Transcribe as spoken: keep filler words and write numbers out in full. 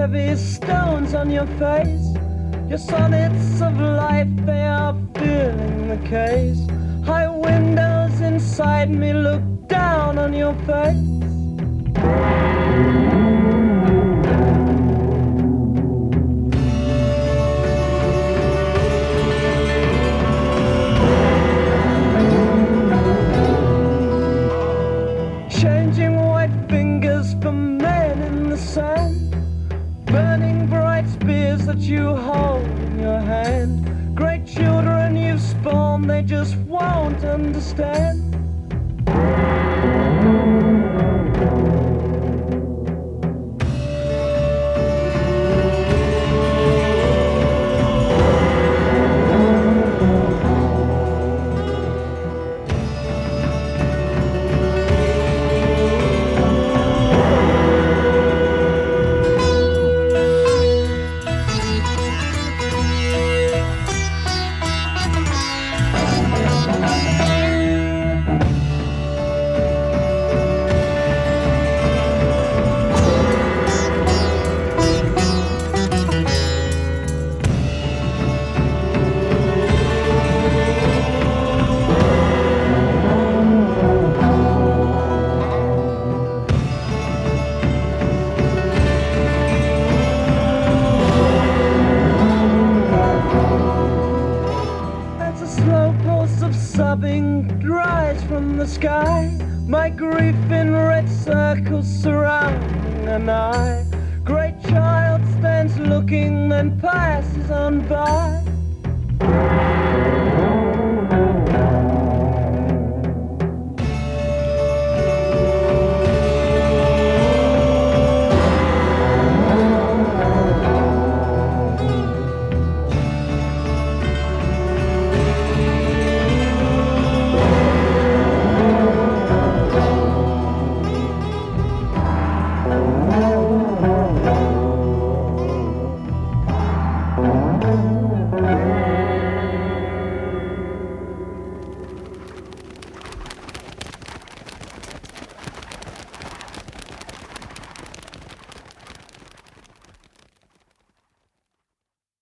heavy stones on your face. Your sonnets of life, they are filling the case. High windows inside me look down on your face. Changing white fingers for men in the sand. Burning bright spears that you hold in your hand. Great children you've spawned, they just won't understand. Sobbing dries from the sky. My grief in red circles surrounding an eye. Great child stands looking, then passes on by.